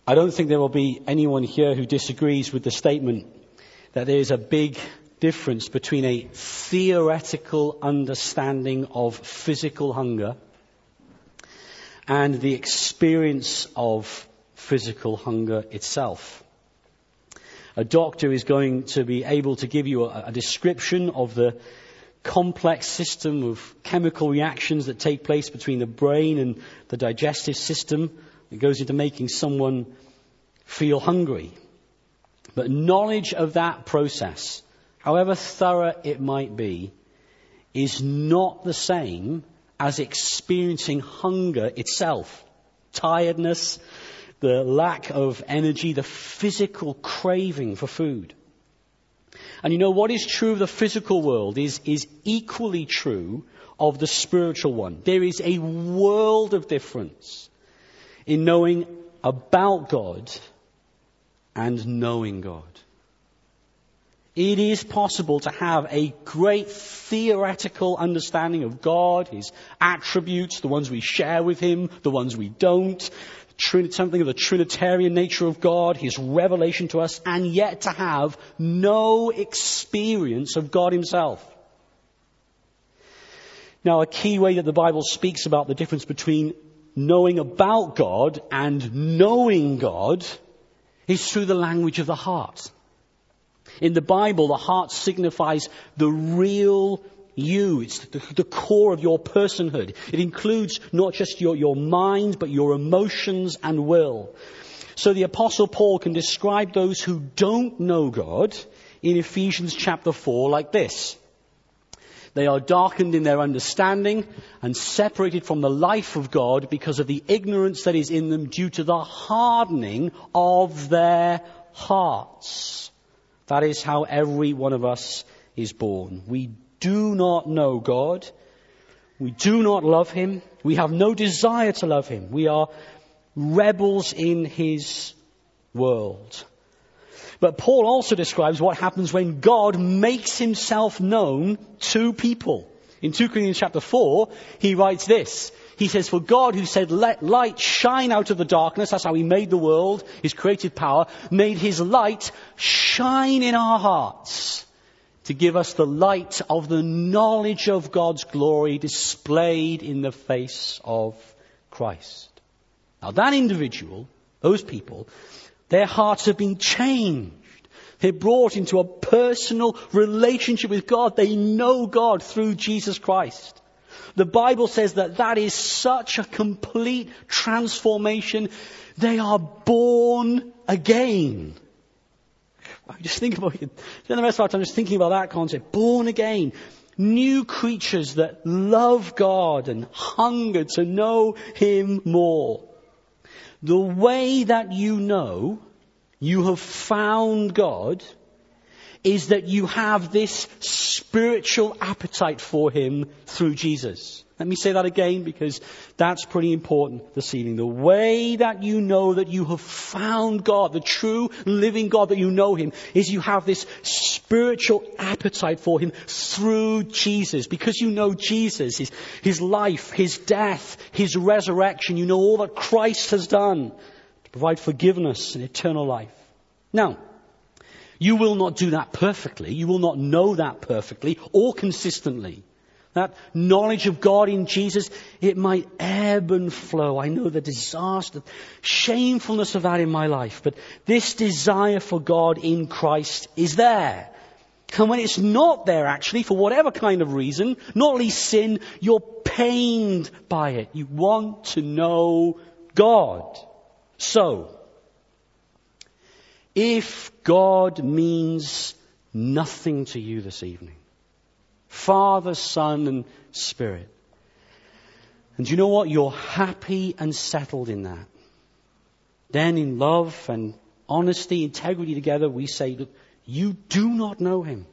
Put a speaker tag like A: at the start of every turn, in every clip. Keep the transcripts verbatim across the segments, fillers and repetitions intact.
A: I don't think there will be anyone here who disagrees with the statement that there is a big difference between a theoretical understanding of physical hunger and the experience of physical hunger itself. A doctor is going to be able to give you a, a description of the complex system of chemical reactions that take place between the brain and the digestive system. It goes into making someone feel hungry. But knowledge of that process, however thorough it might be, is not the same as experiencing hunger itself. Tiredness, the lack of energy, the physical craving for food. And you know, what is true of the physical world is, is equally true of the spiritual one. There is a world of difference in knowing about God and knowing God. It is possible to have a great theoretical understanding of God, His attributes, the ones we share with Him, the ones we don't, something of the Trinitarian nature of God, His revelation to us, and yet to have no experience of God Himself. Now, a key way that the Bible speaks about the difference between knowing about God and knowing God is through the language of the heart. In the Bible, the heart signifies the real you. It's the, the core of your personhood. It includes not just your, your mind, but your emotions and will. So the Apostle Paul can describe those who don't know God in Ephesians chapter four like this. They are darkened in their understanding and separated from the life of God because of the ignorance that is in them due to the hardening of their hearts. That is how every one of us is born. We do not know God. We do not love Him. We have no desire to love Him. We are rebels in His world. But Paul also describes what happens when God makes Himself known to people. In Second Corinthians chapter four, he writes this. He says, for God who said, let light shine out of the darkness, that's how He made the world, His creative power, made His light shine in our hearts to give us the light of the knowledge of God's glory displayed in the face of Christ. Now that individual, those people, their hearts have been changed. They're brought into a personal relationship with God. They know God through Jesus Christ. The Bible says that that is such a complete transformation. They are born again. Just think about it. Spend the rest of our time just thinking about that concept. Born again. New creatures that love God and hunger to know Him more. The way that you know you have found God is that you have this spiritual appetite for Him through Jesus. Let me say that again because that's pretty important this evening. The way that you know that you have found God, the true living God, that you know Him, is you have this spiritual appetite for Him through Jesus. Because you know Jesus, His, His life, His death, His resurrection, you know all that Christ has done to provide forgiveness and eternal life. Now, you will not do that perfectly. You will not know that perfectly or consistently. That knowledge of God in Jesus, it might ebb and flow. I know the disaster, shamefulness of that in my life. But this desire for God in Christ is there. And when it's not there, actually, for whatever kind of reason, not least sin, you're pained by it. You want to know God. So, if God means nothing to you this evening, Father, Son, and Spirit, and you know what? You're happy and settled in that. Then in love and honesty, integrity together, we say, look, you do not know Him.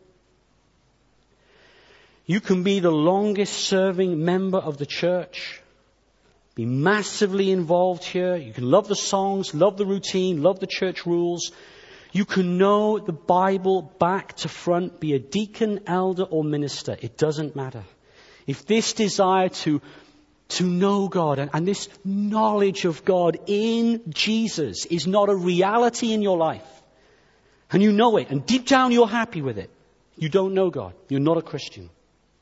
A: You can be the longest serving member of the church, be massively involved here. You can love the songs, love the routine, love the church rules. You can know the Bible back to front, be a deacon, elder, or minister. It doesn't matter. If this desire to to know God. And, and this knowledge of God in Jesus is not a reality in your life. And you know it. And deep down you're happy with it. You don't know God. You're not a Christian.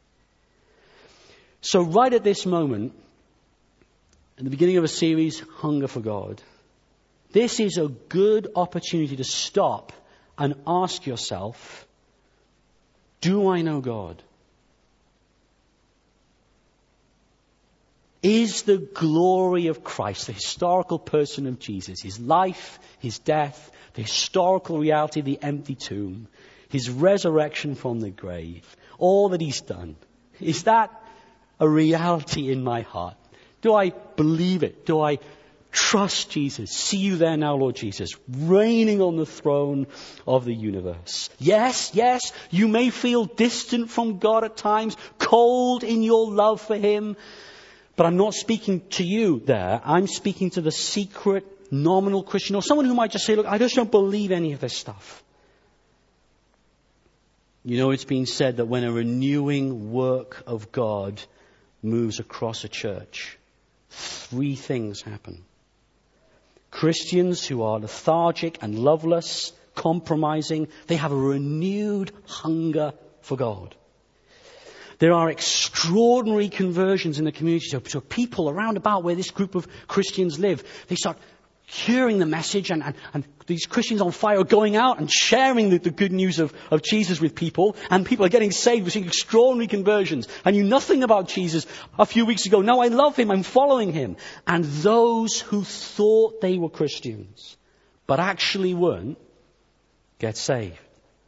A: So right at this moment, at the beginning of a series, Hunger for God, this is a good opportunity to stop and ask yourself, do I know God? Is the glory of Christ, the historical person of Jesus, his life, his death, the historical reality of the empty tomb, his resurrection from the grave, all that he's done, is that a reality in my heart? Do I believe it? Do I trust Jesus? See you there now, Lord Jesus, reigning on the throne of the universe. Yes, yes, you may feel distant from God at times, cold in your love for him. But I'm not speaking to you there. I'm speaking to the secret, nominal Christian, or someone who might just say, look, I just don't believe any of this stuff. You know, it's been said that when a renewing work of God moves across a church, three things happen. Christians who are lethargic and loveless, compromising, they have a renewed hunger for God. There are extraordinary conversions in the community. So, so people around about where this group of Christians live, they start hearing the message, and, and, and these Christians on fire are going out and sharing the, the good news of, of Jesus with people, and people are getting saved. We're seeing extraordinary conversions. I knew nothing about Jesus a few weeks ago. Now I love him. I'm following him. And those who thought they were Christians, but actually weren't, get saved.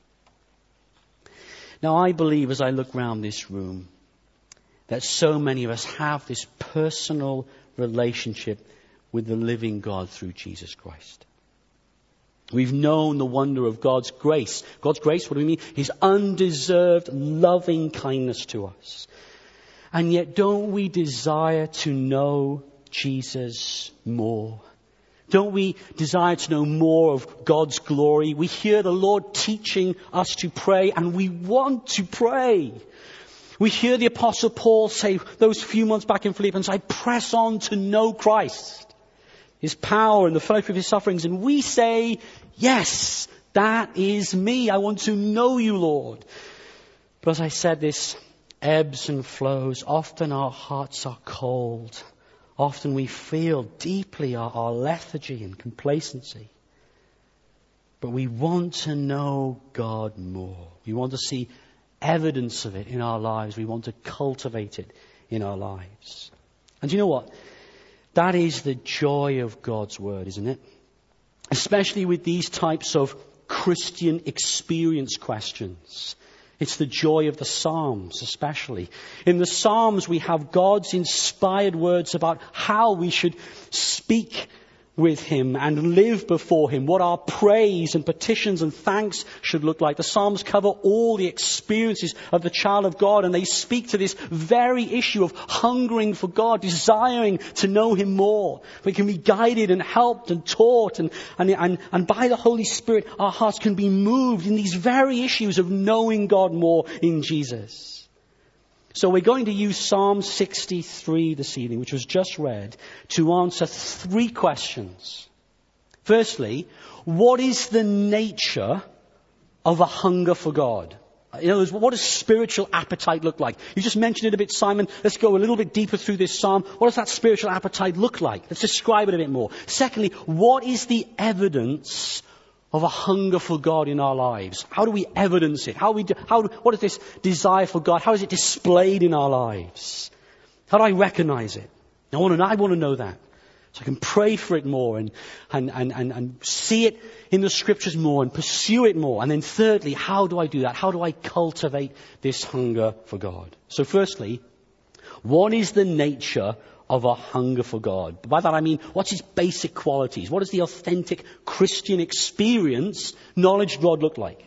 A: Now, I believe as I look round this room that so many of us have this personal relationship with the living God through Jesus Christ. We've known the wonder of God's grace. God's grace, what do we mean? His undeserved loving kindness to us. And yet don't we desire to know Jesus more? Don't we desire to know more of God's glory? We hear the Lord teaching us to pray, and we want to pray. We hear the Apostle Paul say those few months back in Philippians, I press on to know Christ, his power and the fellowship of his sufferings. And we say, yes, that is me. I want to know you, Lord. But as I said, this ebbs and flows. Often our hearts are cold. Often we feel deeply our, our lethargy and complacency. But we want to know God more. We want to see evidence of it in our lives. We want to cultivate it in our lives. And you know what? That is the joy of God's word, isn't it? Especially with these types of Christian experience questions. It's the joy of the Psalms, especially. In the Psalms, we have God's inspired words about how we should speak with him and live before him, what our praise and petitions and thanks should look like. The Psalms cover all the experiences of the child of God, and they speak to this very issue of hungering for God, desiring to know him more. We can be guided and helped and taught, and, and, and, and by the Holy Spirit, our hearts can be moved in these very issues of knowing God more in Jesus. So we're going to use Psalm sixty-three this evening, which was just read, to answer three questions. Firstly, what is the nature of a hunger for God? In other words, what does spiritual appetite look like? You just mentioned it a bit, Simon. Let's go a little bit deeper through this psalm. What does that spiritual appetite look like? Let's describe it a bit more. Secondly, what is the evidence of a hunger for God in our lives? How do we evidence it? How we do, how, what is this desire for God? How is it displayed in our lives? How do I recognize it? I want to know, I want to know that. So I can pray for it more and, and, and, and, and see it in the scriptures more and pursue it more. And then thirdly, how do I do that? How do I cultivate this hunger for God? So firstly, what is the nature of a hunger for God? By that I mean, what's his basic qualities? What does the authentic Christian experience, knowledge of God look like?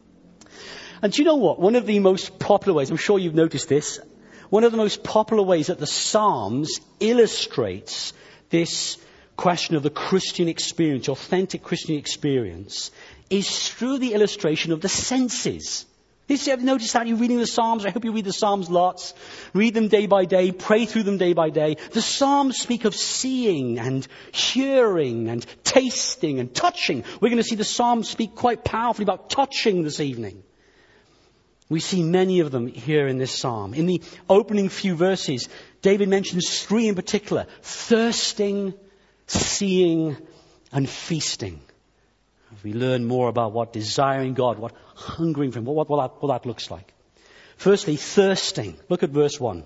A: And do you know what? One of the most popular ways, I'm sure you've noticed this, one of the most popular ways that the Psalms illustrates this question of the Christian experience, authentic Christian experience, is through the illustration of the senses. Did you ever notice that? You're reading the Psalms. I hope you read the Psalms lots. Read them day by day. Pray through them day by day. The Psalms speak of seeing and hearing and tasting and touching. We're going to see the Psalms speak quite powerfully about touching this evening. We see many of them here in this Psalm. In the opening few verses, David mentions three in particular: thirsting, seeing, and feasting. We learn more about what desiring God, what hungering for Him, what, what, that, what that looks like. Firstly, thirsting. Look at verse one.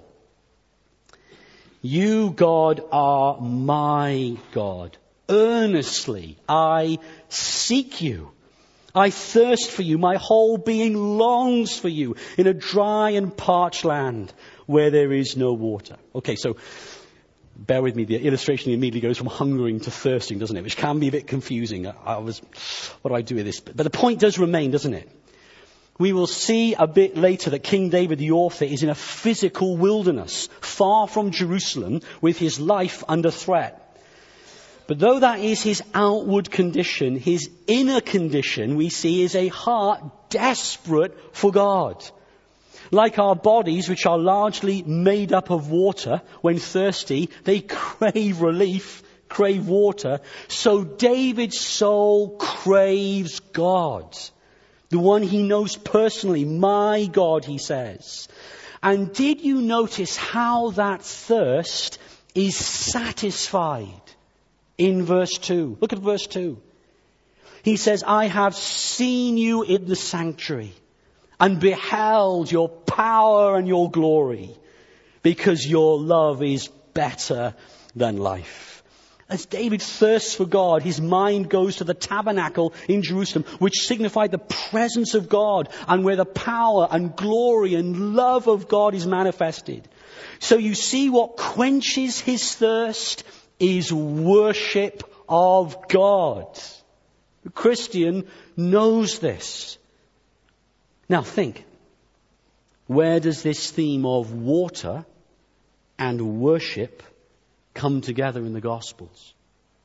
A: You, God, are my God. Earnestly I seek you. I thirst for you. My whole being longs for you in a dry and parched land where there is no water. Okay, so bear with me. The illustration immediately goes from hungering to thirsting, doesn't it? Which can be a bit confusing. I, I was, what do I do with this? But the point does remain, doesn't it? We will see a bit later that King David, the author, is in a physical wilderness, far from Jerusalem, with his life under threat. But though that is his outward condition, his inner condition, we see, is a heart desperate for God. Like our bodies, which are largely made up of water, when thirsty, they crave relief, crave water. So David's soul craves God, the one he knows personally. My God, he says. And did you notice how that thirst is satisfied in verse two? Look at verse two. He says, I have seen you in the sanctuary and beheld your power and your glory, because your love is better than life. As David thirsts for God, his mind goes to the tabernacle in Jerusalem, which signified the presence of God and where the power and glory and love of God is manifested. So you see, what quenches his thirst is worship of God. The Christian knows this. Now think, where does this theme of water and worship come together in the Gospels?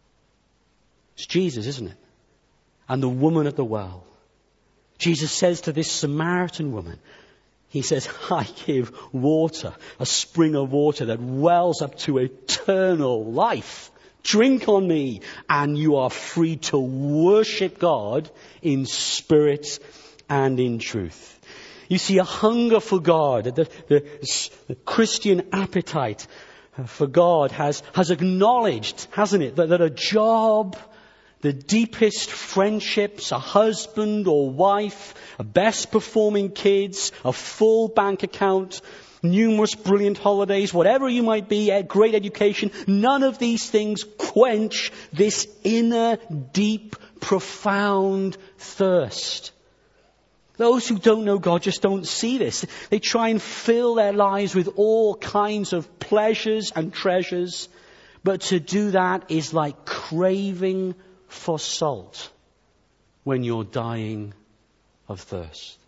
A: It's Jesus, isn't it? And the woman at the well. Jesus says to this Samaritan woman, he says, I give water, a spring of water that wells up to eternal life. Drink on me, and you are free to worship God in spirit and in truth. You see, a hunger for God, the, the, the Christian appetite for God has, has acknowledged, hasn't it, that, that a job, the deepest friendships, a husband or wife, a best performing kids, a full bank account, numerous brilliant holidays, whatever you might be, a great education, none of these things quench this inner, deep, profound thirst. Those who don't know God just don't see this. They try and fill their lives with all kinds of pleasures and treasures, but to do that is like craving for salt when you're dying of thirst.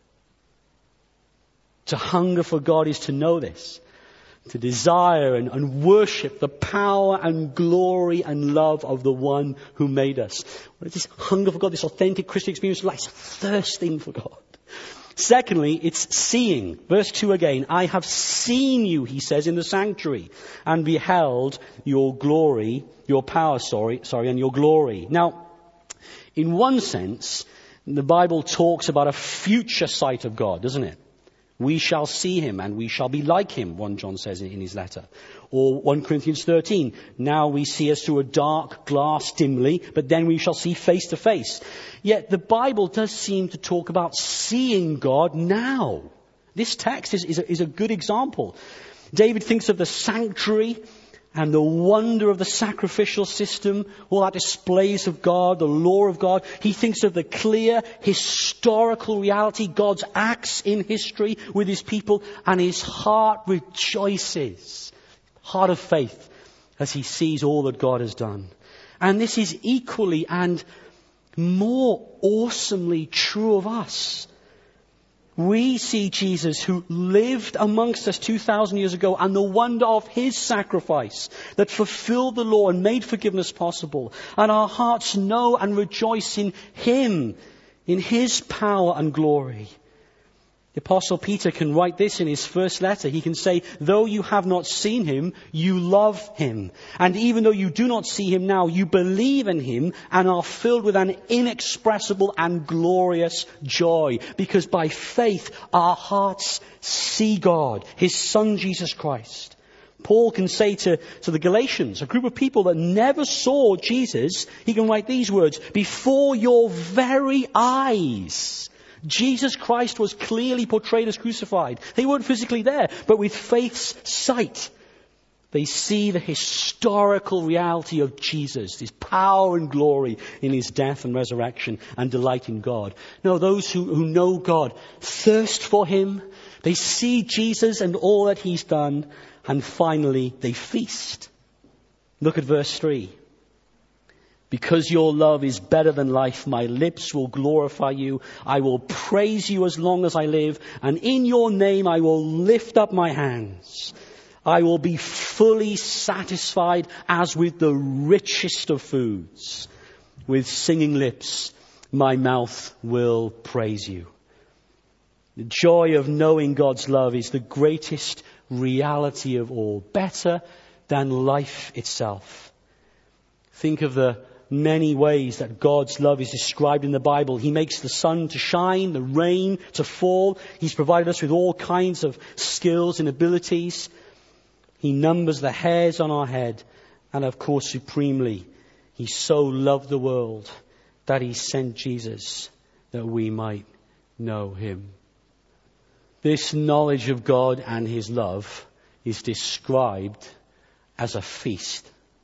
A: To hunger for God is to know this, to desire and, and worship the power and glory and love of the one who made us. This hunger for God, this authentic Christian experience, like thirsting for God. Secondly, it's seeing. Verse two again. I have seen you, he says, in the sanctuary, and beheld your glory, your power, sorry, sorry, and your glory. Now, in one sense, the Bible talks about a future sight of God, doesn't it? We shall see him and we shall be like him, First John says in his letter. Or First Corinthians thirteen, now we see as through a dark glass dimly, but then we shall see face to face. Yet the Bible does seem to talk about seeing God now. This text is, is, a, is a good example. David thinks of the sanctuary and the wonder of the sacrificial system, all that displays of God, the law of God. He thinks of the clear historical reality, God's acts in history with his people, and his heart rejoices, heart of faith, as he sees all that God has done. And this is equally and more awesomely true of us. We see Jesus, who lived amongst us two thousand years ago, and the wonder of his sacrifice that fulfilled the law and made forgiveness possible. And our hearts know and rejoice in him, in his power and glory. The Apostle Peter can write this in his first letter. He can say, though you have not seen him, you love him. And even though you do not see him now, you believe in him and are filled with an inexpressible and glorious joy. Because by faith, our hearts see God, his Son, Jesus Christ. Paul can say to, to the Galatians, a group of people that never saw Jesus, he can write these words, before your very eyes, Jesus Christ was clearly portrayed as crucified. They weren't physically there, but with faith's sight, they see the historical reality of Jesus, his power and glory in his death and resurrection, and delight in God. No, those who, who know God thirst for him. They see Jesus and all that he's done, and finally they feast. Look at verse three. Because your love is better than life, my lips will glorify you. I will praise you as long as I live, and in your name I will lift up my hands. I will be fully satisfied as with the richest of foods. With singing lips, my mouth will praise you. The joy of knowing God's love is the greatest reality of all, better than life itself. Think of the many ways that God's love is described in the Bible. He makes the sun to shine, the rain to fall. He's provided us with all kinds of skills and abilities. He numbers the hairs on our head. And of course, supremely, he so loved the world that he sent Jesus that we might know him. This knowledge of God and his love is described as a feast.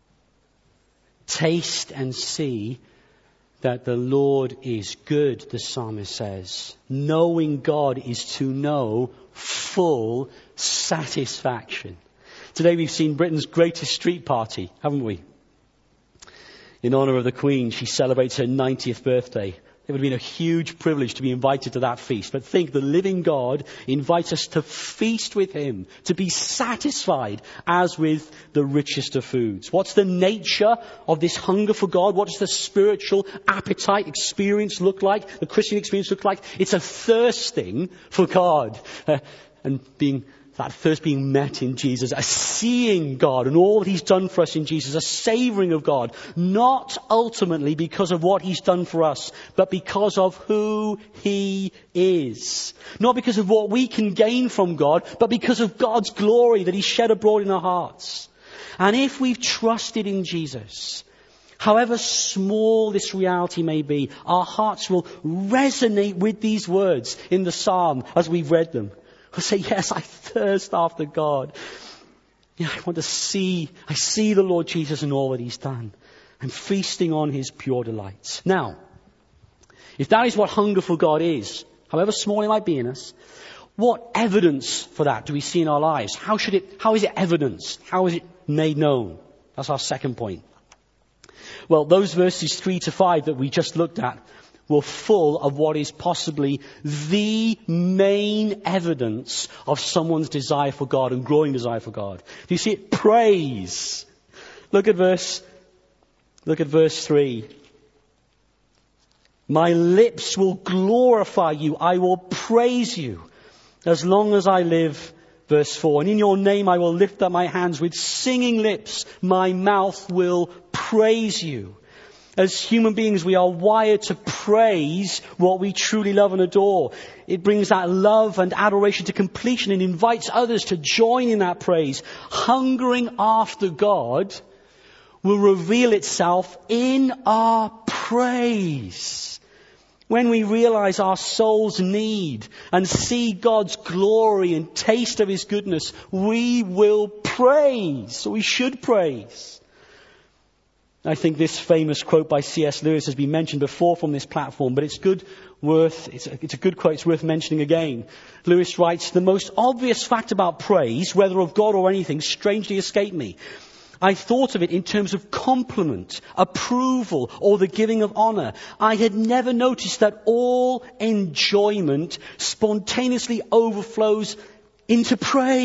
A: Taste and see that the Lord is good, the psalmist says. Knowing God is to know full satisfaction. Today we've seen Britain's greatest street party, haven't we? In honour of the Queen, she celebrates her ninetieth birthday. It would have been a huge privilege to be invited to that feast. But think, the living God invites us to feast with him, to be satisfied as with the richest of foods. What's the nature of this hunger for God? What does the spiritual appetite experience look like? The Christian experience look like? It's a thirsting for God. Uh, and being that thirst being met in Jesus, a seeing God and all that he's done for us in Jesus, a savouring of God, not ultimately because of what he's done for us, but because of who he is. Not because of what we can gain from God, but because of God's glory that he's shed abroad in our hearts. And if we've trusted in Jesus, however small this reality may be, our hearts will resonate with these words in the psalm as we've read them. We'll say, yes, I thirst after God. Yeah, I want to see, I see the Lord Jesus and all that he's done. I'm feasting on his pure delights. Now, if that is what hunger for God is, however small it might be in us, what evidence for that do we see in our lives? How should it, how is it evidenced? How is it made known? That's our second point. Well, those verses three to five that we just looked at were full of what is possibly the main evidence of someone's desire for God and growing desire for God. Do you see it? Praise. Look at verse, look at verse three. My lips will glorify you. I will praise you as long as I live. Verse four. And in your name I will lift up my hands with singing lips. My mouth will praise you. As human beings, we are wired to praise what we truly love and adore. It brings that love and adoration to completion and invites others to join in that praise. Hungering after God will reveal itself in our praise. When we realize our soul's need and see God's glory and taste of his goodness, we will praise. So we should praise. I think this famous quote by C S Lewis has been mentioned before from this platform, but it's good worth, it's a, it's a good quote, it's worth mentioning again. Lewis writes, the most obvious fact about praise, whether of God or anything, strangely escaped me. I thought of it in terms of compliment, approval, or the giving of honor. I had never noticed that all enjoyment spontaneously overflows into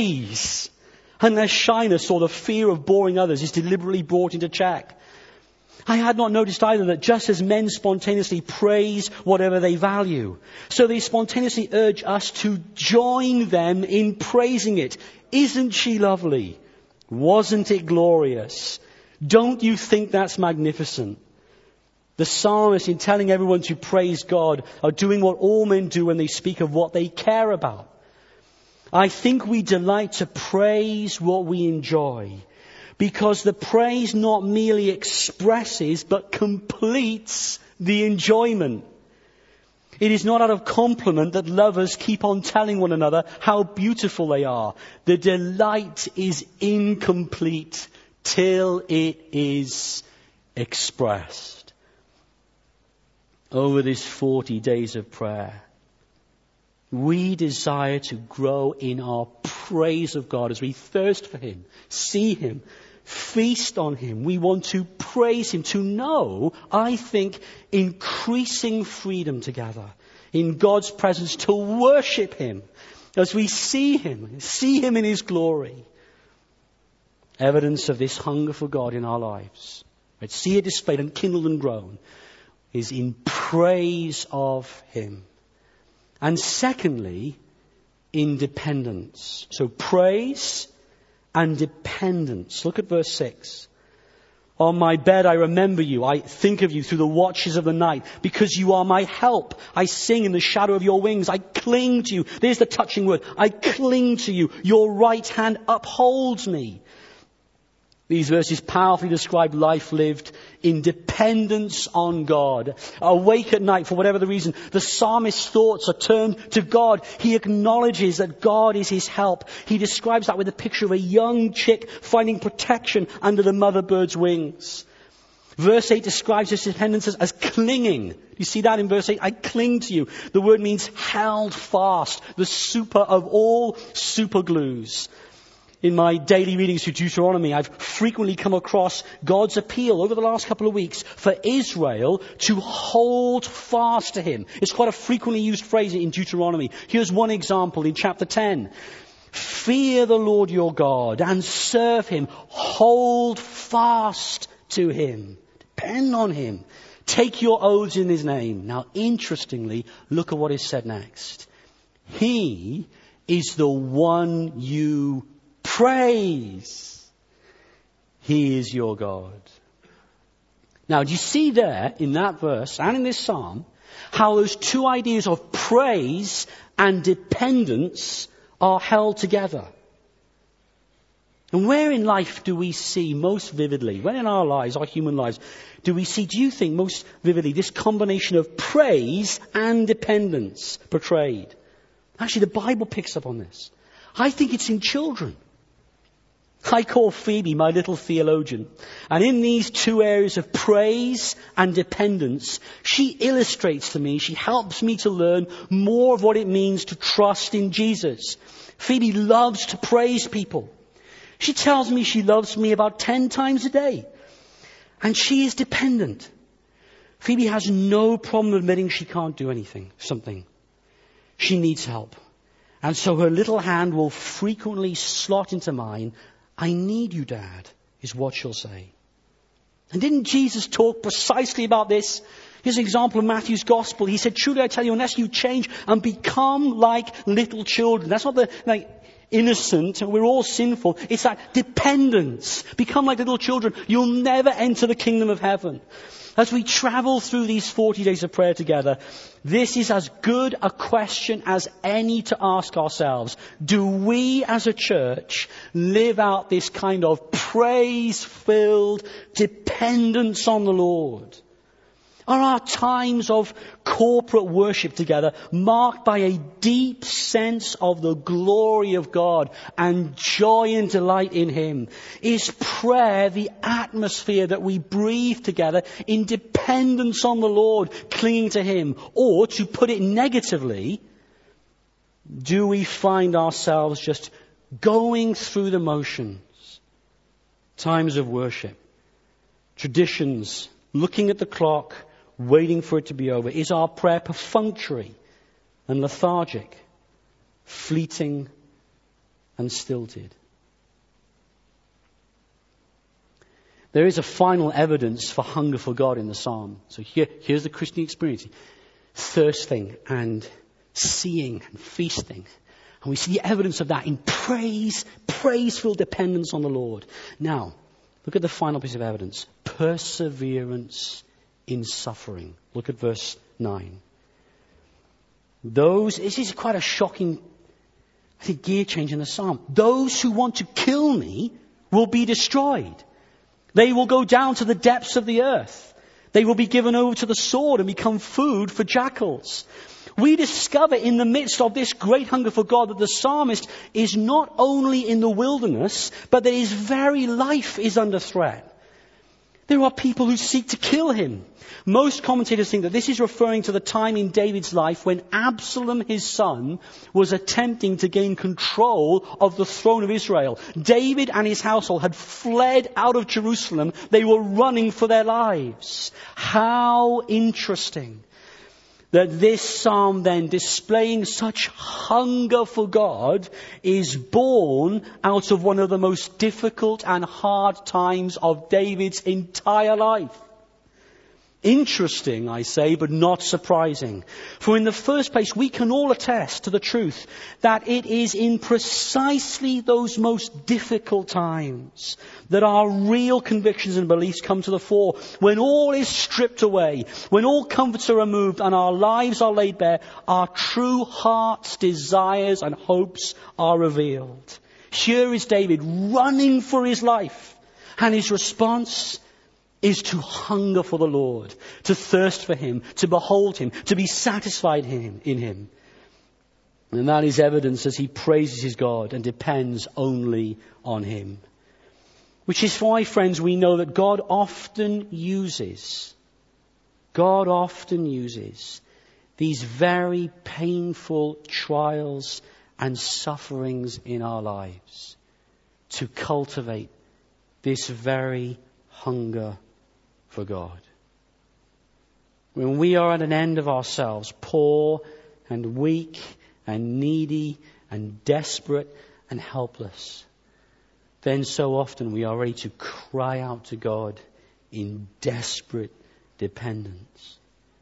A: praise, unless shyness or the fear of boring others is deliberately brought into check. I had not noticed either that just as men spontaneously praise whatever they value, so they spontaneously urge us to join them in praising it. Isn't she lovely? Wasn't it glorious? Don't you think that's magnificent? The psalmist, in telling everyone to praise God, are doing what all men do when they speak of what they care about. I think we delight to praise what we enjoy, because the praise not merely expresses but completes the enjoyment. It is not out of compliment that lovers keep on telling one another how beautiful they are. The delight is incomplete till it is expressed. Over these forty days of prayer, we desire to grow in our praise of God as we thirst for Him, see Him, feast on Him. We want to praise Him, to know, I think, increasing freedom together in God's presence, to worship Him as we see Him, see Him in His glory. Evidence of this hunger for God in our lives, right? See it displayed and kindled and grown, is in praise of Him. And secondly, in dependence. So praise and dependence. Look at verse six. On my bed I remember you. I think of you through the watches of the night. Because you are my help. I sing in the shadow of your wings. I cling to you. There's the touching word. I cling to you. Your right hand upholds me. These verses powerfully describe life lived in dependence on God. Awake at night for whatever the reason, the psalmist's thoughts are turned to God. He acknowledges that God is his help. He describes that with a picture of a young chick finding protection under the mother bird's wings. Verse eight describes this dependence as, as clinging. You see that in verse eight? I cling to you. The word means held fast. The super of all super glues. In my daily readings through Deuteronomy, I've frequently come across God's appeal over the last couple of weeks for Israel to hold fast to Him. It's quite a frequently used phrase in Deuteronomy. Here's one example in chapter ten. Fear the Lord your God and serve Him. Hold fast to Him. Depend on Him. Take your oaths in His name. Now, interestingly, look at what is said next. He is the one you praise. He is your God. Now, do you see there in that verse and in this psalm how those two ideas of praise and dependence are held together? And where in life do we see most vividly, when in our lives, our human lives, do we see, do you think most vividly, this combination of praise and dependence portrayed? Actually, the Bible picks up on this. I think it's in children. I call Phoebe my little theologian. And in these two areas of praise and dependence, she illustrates to me, she helps me to learn more of what it means to trust in Jesus. Phoebe loves to praise people. She tells me she loves me about ten times a day. And she is dependent. Phoebe has no problem admitting she can't do anything, something. She needs help. And so her little hand will frequently slot into mine. I need you, Dad, is what she'll say. And didn't Jesus talk precisely about this? Here's an example of Matthew's gospel. He said, truly I tell you, unless you change and become like little children. That's not the like innocent, we're all sinful. It's that dependence. Become like little children. You'll never enter the kingdom of heaven. As we travel through these forty days of prayer together, this is as good a question as any to ask ourselves. Do we as a church live out this kind of praise-filled dependence on the Lord? Are our times of corporate worship together marked by a deep sense of the glory of God and joy and delight in Him? Is prayer the atmosphere that we breathe together in dependence on the Lord, clinging to Him? Or, to put it negatively, do we find ourselves just going through the motions? Times of worship, traditions, looking at the clock, waiting for it to be over. Is our prayer perfunctory and lethargic, fleeting and stilted? There is a final evidence for hunger for God in the psalm. So here, here's the Christian experience. Thirsting and seeing and feasting. And we see the evidence of that in praise, praiseful dependence on the Lord. Now, look at the final piece of evidence. Perseverance in suffering. Look at verse nine. Those, this is quite a shocking, I think, gear change in the psalm. Those who want to kill me will be destroyed. They will go down to the depths of the earth. They will be given over to the sword and become food for jackals. We discover in the midst of this great hunger for God that the psalmist is not only in the wilderness, but that his very life is under threat. There are people who seek to kill him. Most commentators think that this is referring to the time in David's life when Absalom, his son, was attempting to gain control of the throne of Israel. David and his household had fled out of Jerusalem. They were running for their lives. How interesting that this psalm then, displaying such hunger for God, is born out of one of the most difficult and hard times of David's entire life. Interesting, I say, but not surprising. For in the first place, we can all attest to the truth that it is in precisely those most difficult times that our real convictions and beliefs come to the fore. When all is stripped away, when all comforts are removed and our lives are laid bare, our true heart's desires and hopes are revealed. Here is David running for his life, and his response is to hunger for the Lord, to thirst for Him, to behold Him, to be satisfied in Him. And that is evidence as he praises his God and depends only on Him. Which is why, friends, we know that God often uses, God often uses these very painful trials and sufferings in our lives to cultivate this very hunger for God. When we are at an end of ourselves, poor and weak and needy and desperate and helpless, then so often we are ready to cry out to God in desperate dependence.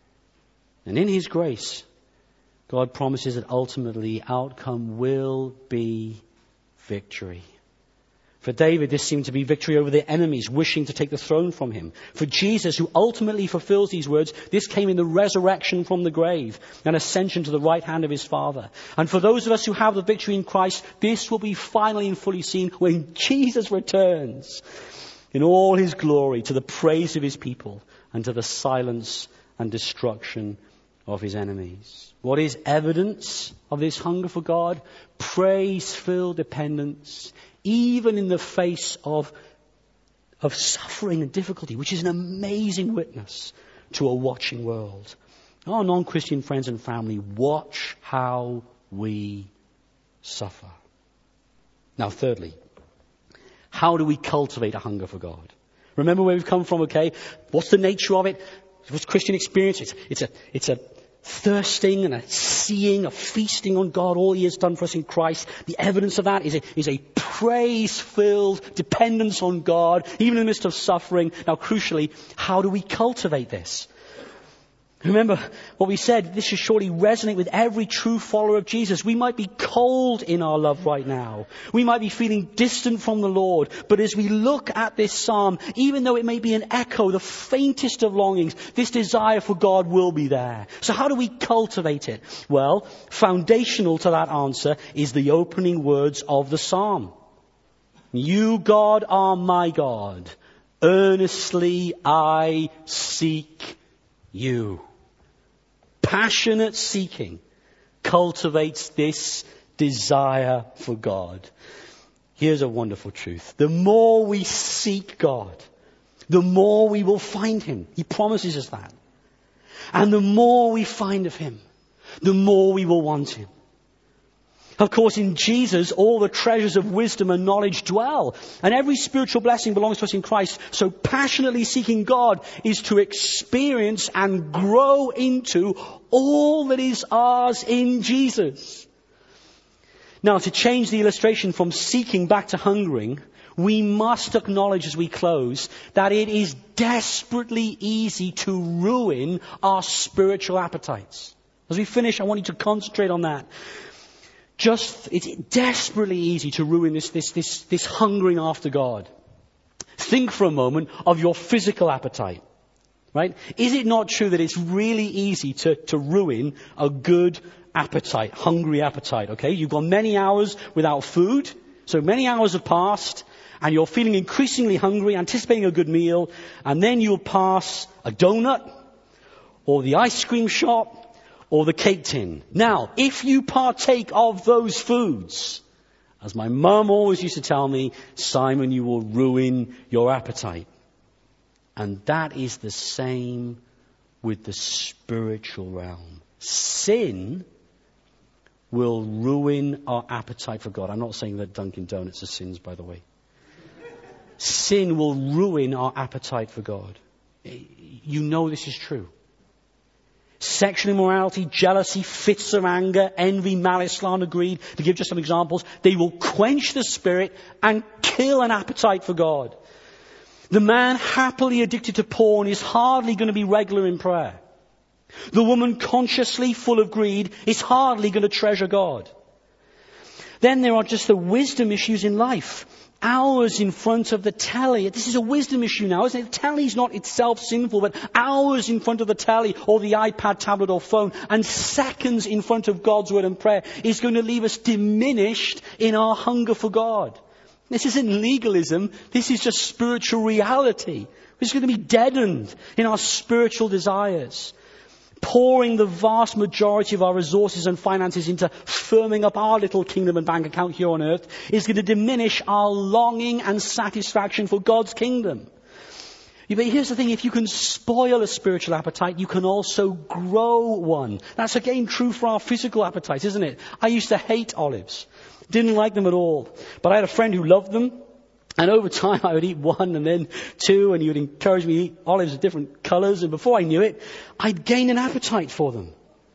A: And in His grace, God promises that ultimately the outcome will be victory. For David, this seemed to be victory over their enemies wishing to take the throne from him. For Jesus, who ultimately fulfills these words, this came in the resurrection from the grave and ascension to the right hand of His Father. And for those of us who have the victory in Christ, this will be finally and fully seen when Jesus returns in all His glory to the praise of His people and to the silence and destruction of His enemies. What is evidence of this hunger for God? Praise-filled dependence, even in the face of, of suffering and difficulty, which is an amazing witness to a watching world. Our non-Christian friends and family, watch how we suffer. Now, thirdly, how do we cultivate a hunger for God? Remember where we've come from, okay? What's the nature of it? What's Christian experience? It's, it's a, it's a thirsting and a seeing, a feasting on God, all He has done for us in Christ. The evidence of that is a, is a praise-filled dependence on God, even in the midst of suffering. Now, crucially, how do we cultivate this? Remember what we said, this should surely resonate with every true follower of Jesus. We might be cold in our love right now. We might be feeling distant from the Lord. But as we look at this psalm, even though it may be an echo, the faintest of longings, this desire for God will be there. So how do we cultivate it? Well, foundational to that answer is the opening words of the psalm. You, God, are my God. Earnestly I seek you. Passionate seeking cultivates this desire for God. Here's a wonderful truth. The more we seek God, the more we will find Him. He promises us that. And the more we find of Him, the more we will want Him. Of course, in Jesus, all the treasures of wisdom and knowledge dwell. And every spiritual blessing belongs to us in Christ. So passionately seeking God is to experience and grow into all that is ours in Jesus. Now, to change the illustration from seeking back to hungering, we must acknowledge as we close that it is desperately easy to ruin our spiritual appetites. As we finish, I want you to concentrate on that. Just, it's desperately easy to ruin this, this, this, this hungering after God. Think for a moment of your physical appetite, right? Is it not true that it's really easy to, to ruin a good appetite, hungry appetite, okay? You've gone many hours without food, so many hours have passed, and you're feeling increasingly hungry, anticipating a good meal, and then you'll pass a donut, or the ice cream shop, or the cake tin. Now, if you partake of those foods, as my mum always used to tell me, Simon, you will ruin your appetite. And that is the same with the spiritual realm. Sin will ruin our appetite for God. I'm not saying that Dunkin' Donuts are sins, by the way. Sin will ruin our appetite for God. You know this is true. Sexual immorality, jealousy, fits of anger, envy, malice, slander, greed, to give just some examples, they will quench the spirit and kill an appetite for God. The man happily addicted to porn is hardly going to be regular in prayer. The woman consciously full of greed is hardly going to treasure God. Then there are just the wisdom issues in life. Hours in front of the telly. This is a wisdom issue now, isn't it? The telly's not itself sinful, but hours in front of the telly or the iPad, tablet or phone and seconds in front of God's word and prayer is going to leave us diminished in our hunger for God. This isn't legalism. This is just spiritual reality. We're going to be deadened in our spiritual desires. Pouring the vast majority of our resources and finances into firming up our little kingdom and bank account here on earth is going to diminish our longing and satisfaction for God's kingdom. But here's the thing, if you can spoil a spiritual appetite, you can also grow one. That's again true for our physical appetites, isn't it? I used to hate olives. Didn't like them at all. But I had a friend who loved them. And over time I would eat one and then two, and he would encourage me to eat olives of different colours, and before I knew it, I'd gained an appetite for them.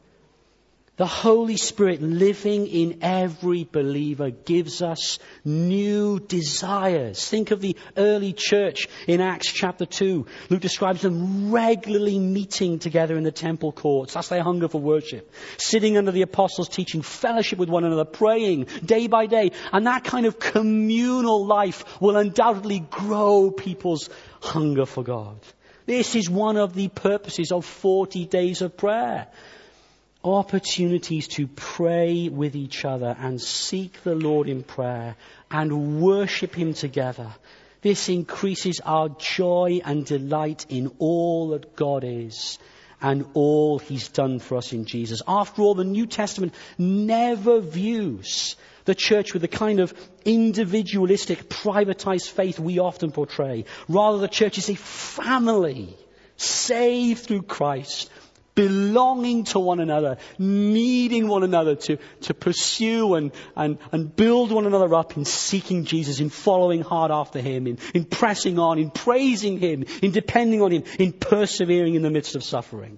A: The Holy Spirit living in every believer gives us new desires. Think of the early church in Acts chapter two. Luke describes them regularly meeting together in the temple courts. That's their hunger for worship. Sitting under the apostles' teaching, fellowship with one another, praying day by day. And that kind of communal life will undoubtedly grow people's hunger for God. This is one of the purposes of forty days of prayer. Opportunities to pray with each other and seek the Lord in prayer and worship Him together. This increases our joy and delight in all that God is and all He's done for us in Jesus. After all, the New Testament never views the church with the kind of individualistic, privatized faith we often portray. Rather, the church is a family saved through Christ, belonging to one another, needing one another to, to pursue and, and, and build one another up in seeking Jesus, in following hard after Him, in, in pressing on, in praising Him, in depending on Him, in persevering in the midst of suffering.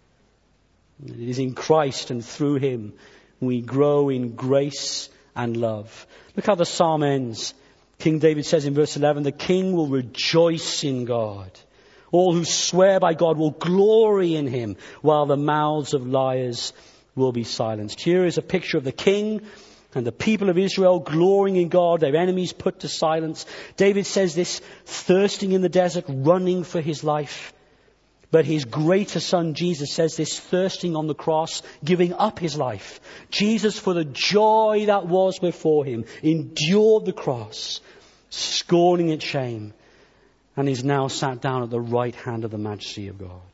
A: And it is in Christ and through Him we grow in grace and love. Look how the psalm ends. King David says in verse eleven, the king will rejoice in God. All who swear by God will glory in Him, while the mouths of liars will be silenced. Here is a picture of the king and the people of Israel glorying in God, their enemies put to silence. David says this, thirsting in the desert, running for his life. But his greater son Jesus says this, thirsting on the cross, giving up his life. Jesus, for the joy that was before Him, endured the cross, scorning its shame, and is now sat down at the right hand of the majesty of God.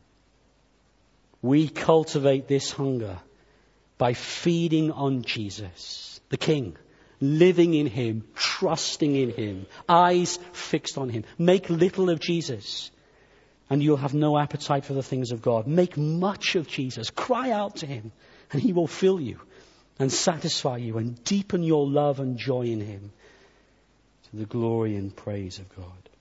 A: We cultivate this hunger by feeding on Jesus, the King, living in Him, trusting in Him, eyes fixed on Him. Make little of Jesus, and you'll have no appetite for the things of God. Make much of Jesus. Cry out to Him, and He will fill you and satisfy you and deepen your love and joy in Him, to the glory and praise of God.